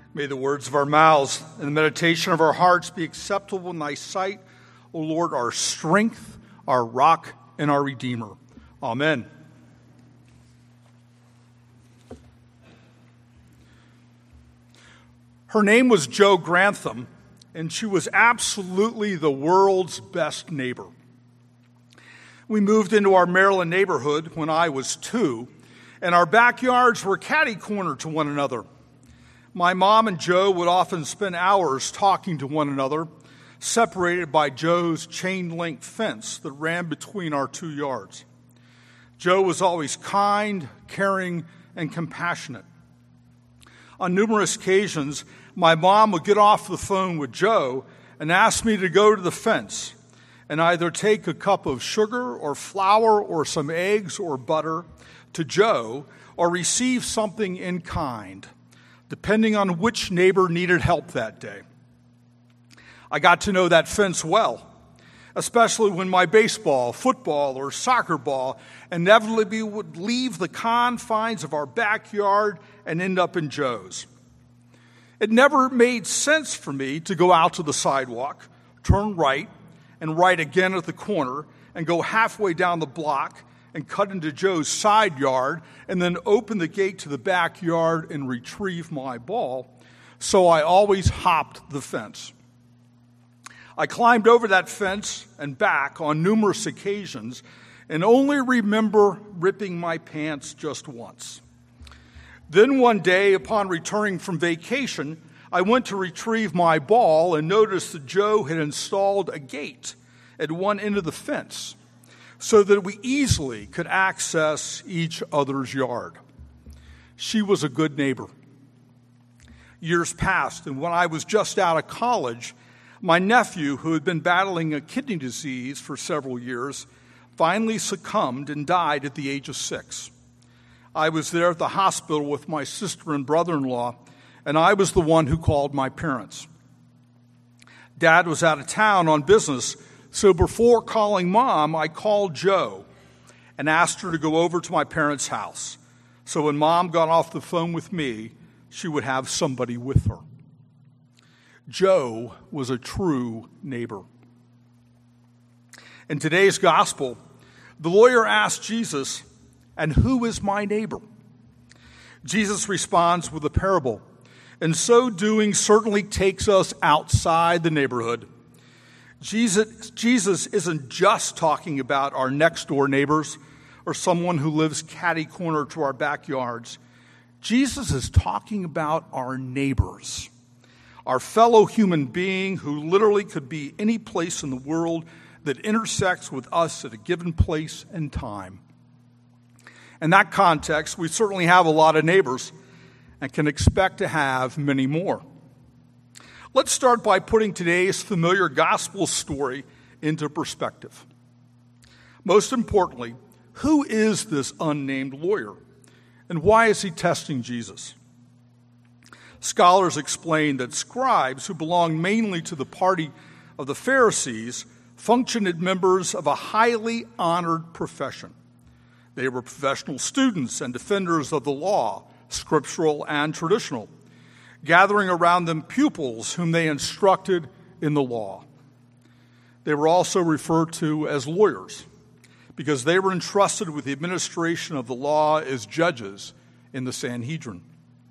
May the words of our mouths and the meditation of our hearts be acceptable in thy sight, O Lord, our strength, our rock, and our Redeemer. Amen. Her name was Jo Grantham, and she was absolutely the world's best neighbor. We moved into our Maryland neighborhood when I was 2, and our backyards were catty-corner to one another. My mom and Jo would often spend hours talking to one another, separated by Jo's chain-link fence that ran between our 2 yards. Jo was always kind, caring, and compassionate. On numerous occasions, my mom would get off the phone with Jo and ask me to go to the fence and either take a cup of sugar or flour or some eggs or butter to Jo or receive something in kind, depending on which neighbor needed help that day. I got to know that fence well, especially when my baseball, football, or soccer ball inevitably would leave the confines of our backyard and end up in Jo's. It never made sense for me to go out to the sidewalk, turn right, and right again at the corner, and go halfway down the block and cut into Jo's side yard, and then open the gate to the backyard and retrieve my ball. So I always hopped the fence. I climbed over that fence and back on numerous occasions and only remember ripping my pants just once. Then one day, upon returning from vacation, I went to retrieve my ball and noticed that Jo had installed a gate at one end of the fence so that we easily could access each other's yard. She was a good neighbor. Years passed, and when I was just out of college, my nephew, who had been battling a kidney disease for several years, finally succumbed and died at the age of 6. I was there at the hospital with my sister and brother-in-law, and I was the one who called my parents. Dad was out of town on business, so before calling Mom, I called Jo and asked her to go over to my parents' house. So when Mom got off the phone with me, she would have somebody with her. Jo was a true neighbor. In today's gospel, the lawyer asked Jesus, "And who is my neighbor?" Jesus responds with a parable, and so doing certainly takes us outside the neighborhood. Jesus isn't just talking about our next-door neighbors or someone who lives catty-corner to our backyards. Jesus is talking about our neighbors, our fellow human being who literally could be any place in the world that intersects with us at a given place and time. In that context, we certainly have a lot of neighbors and can expect to have many more. Let's start by putting today's familiar gospel story into perspective. Most importantly, who is this unnamed lawyer, and why is he testing Jesus? Scholars explain that scribes, who belonged mainly to the party of the Pharisees, functioned as members of a highly honored profession. They were professional students and defenders of the law, scriptural and traditional, gathering around them pupils whom they instructed in the law. They were also referred to as lawyers because they were entrusted with the administration of the law as judges in the Sanhedrin.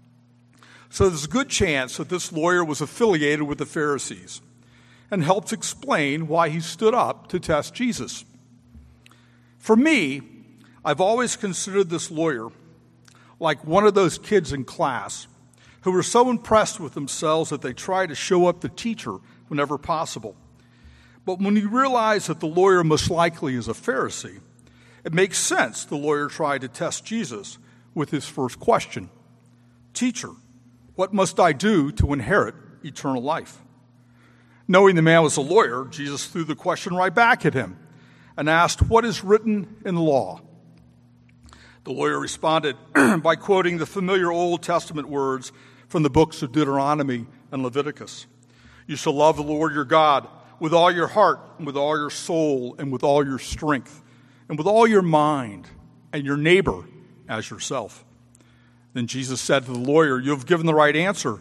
So there's a good chance that this lawyer was affiliated with the Pharisees and helped explain why he stood up to test Jesus. For me, I've always considered this lawyer like one of those kids in class who were so impressed with themselves that they try to show up the teacher whenever possible. But when you realize that the lawyer most likely is a Pharisee, it makes sense the lawyer tried to test Jesus with his first question. "Teacher, what must I do to inherit eternal life?" Knowing the man was a lawyer, Jesus threw the question right back at him and asked, "What is written in the law?" The lawyer responded by quoting the familiar Old Testament words from the books of Deuteronomy and Leviticus. "You shall love the Lord your God with all your heart, and with all your soul, and with all your strength, and with all your mind, and your neighbor as yourself." Then Jesus said to the lawyer, "You have given the right answer.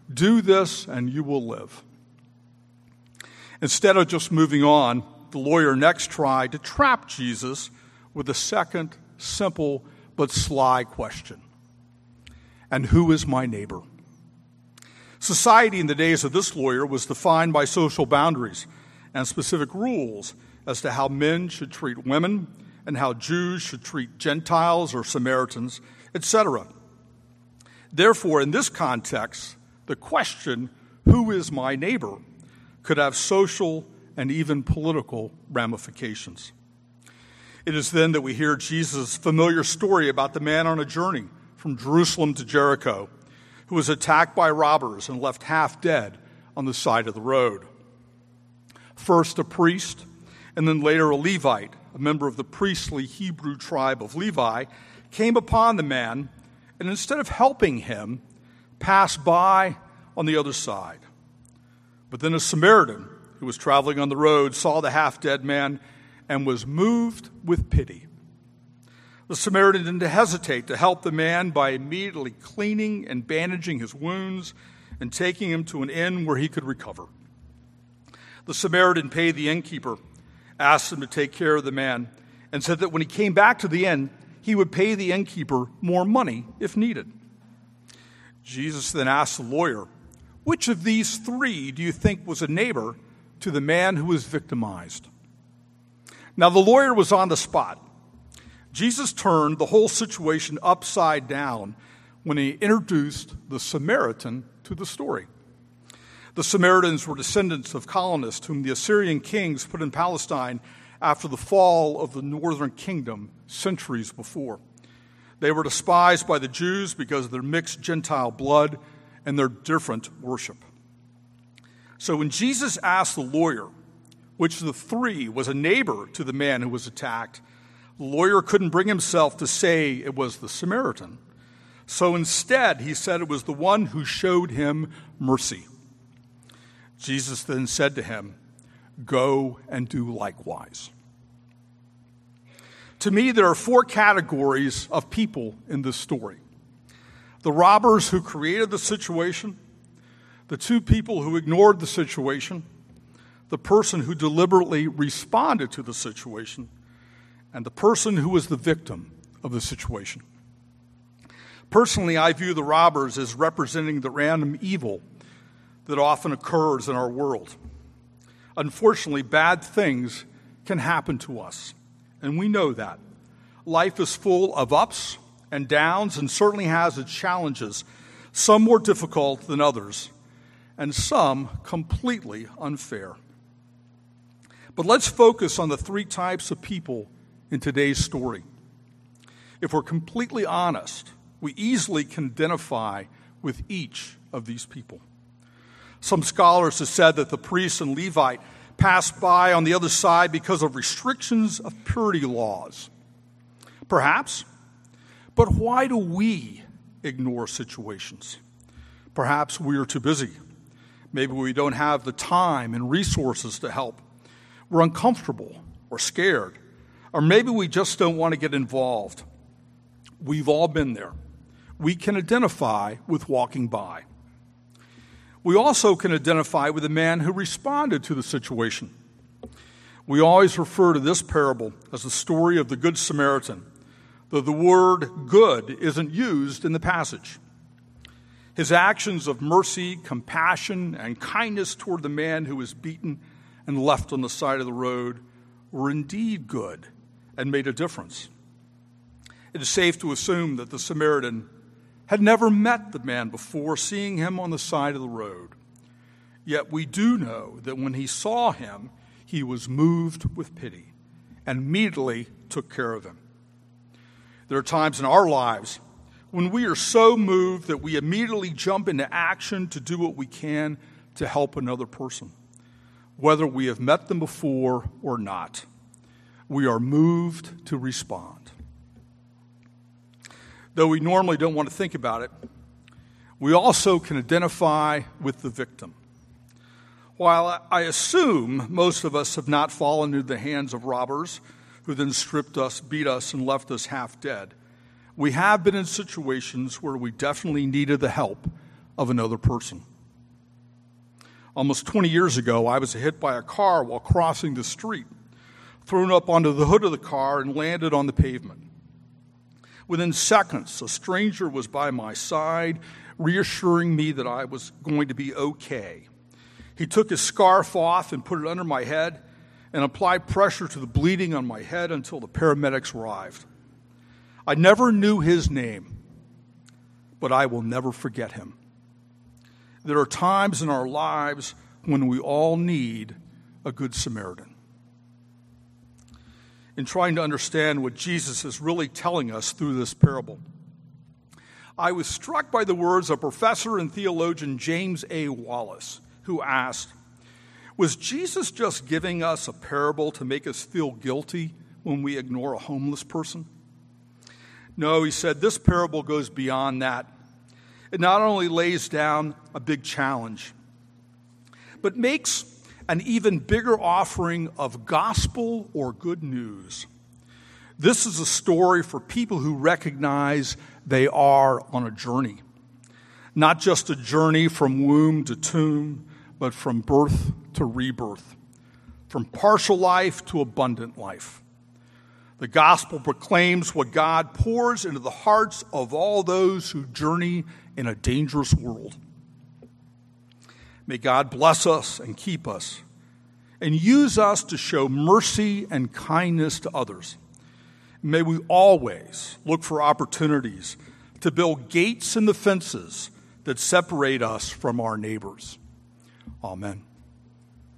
Do this and you will live." Instead of just moving on, the lawyer next tried to trap Jesus with a second, simple but sly question. "And who is my neighbor?" Society in the days of this lawyer was defined by social boundaries and specific rules as to how men should treat women and how Jews should treat Gentiles or Samaritans, etc. Therefore, in this context, the question, "Who is my neighbor?" could have social and even political ramifications. It is then that we hear Jesus' familiar story about the man on a journey from Jerusalem to Jericho who was attacked by robbers and left half dead on the side of the road. First a priest, and then later a Levite, a member of the priestly Hebrew tribe of Levi, came upon the man and instead of helping him, passed by on the other side. But then a Samaritan who was traveling on the road saw the half-dead man and was moved with pity. The Samaritan didn't hesitate to help the man by immediately cleaning and bandaging his wounds and taking him to an inn where he could recover. The Samaritan paid the innkeeper, asked him to take care of the man, and said that when he came back to the inn, he would pay the innkeeper more money if needed. Jesus then asked the lawyer, "Which of these three do you think was a neighbor to the man who was victimized?" Now the lawyer was on the spot. Jesus turned the whole situation upside down when he introduced the Samaritan to the story. The Samaritans were descendants of colonists whom the Assyrian kings put in Palestine after the fall of the northern kingdom centuries before. They were despised by the Jews because of their mixed Gentile blood and their different worship. So when Jesus asked the lawyer which of the three was a neighbor to the man who was attacked, the lawyer couldn't bring himself to say it was the Samaritan. So instead, he said it was the one who showed him mercy. Jesus then said to him, "Go and do likewise." To me, there are four categories of people in this story. The robbers who created the situation, the two people who ignored the situation, the person who deliberately responded to the situation, and the person who was the victim of the situation. Personally, I view the robbers as representing the random evil that often occurs in our world. Unfortunately, bad things can happen to us, and we know that. Life is full of ups and downs and certainly has its challenges, some more difficult than others, and some completely unfair. But let's focus on the three types of people in today's story. If we're completely honest, we easily can identify with each of these people. Some scholars have said that the priest and Levite passed by on the other side because of restrictions of purity laws. Perhaps, but why do we ignore situations? Perhaps we are too busy. Maybe we don't have the time and resources to help. We're uncomfortable or scared. Or maybe we just don't want to get involved. We've all been there. We can identify with walking by. We also can identify with the man who responded to the situation. We always refer to this parable as the story of the Good Samaritan, though the word good isn't used in the passage. His actions of mercy, compassion, and kindness toward the man who was beaten and left on the side of the road were indeed good and made a difference. It is safe to assume that the Samaritan had never met the man before seeing him on the side of the road. Yet we do know that when he saw him, he was moved with pity and immediately took care of him. There are times in our lives when we are so moved that we immediately jump into action to do what we can to help another person, whether we have met them before or not. We are moved to respond. Though we normally don't want to think about it, we also can identify with the victim. While I assume most of us have not fallen into the hands of robbers who then stripped us, beat us, and left us half dead, we have been in situations where we definitely needed the help of another person. Almost 20 years ago, I was hit by a car while crossing the street, thrown up onto the hood of the car, and landed on the pavement. Within seconds, a stranger was by my side, reassuring me that I was going to be okay. He took his scarf off and put it under my head and applied pressure to the bleeding on my head until the paramedics arrived. I never knew his name, but I will never forget him. There are times in our lives when we all need a good Samaritan. In trying to understand what Jesus is really telling us through this parable, I was struck by the words of professor and theologian James A. Wallace, who asked, was Jesus just giving us a parable to make us feel guilty when we ignore a homeless person? No, he said, this parable goes beyond that. It not only lays down a big challenge, but makes an even bigger offering of gospel or good news. This is a story for people who recognize they are on a journey. Not just a journey from womb to tomb, but from birth to rebirth, from partial life to abundant life. The gospel proclaims what God pours into the hearts of all those who journey in a dangerous world. May God bless us and keep us and use us to show mercy and kindness to others. May we always look for opportunities to build gates in the fences that separate us from our neighbors. Amen.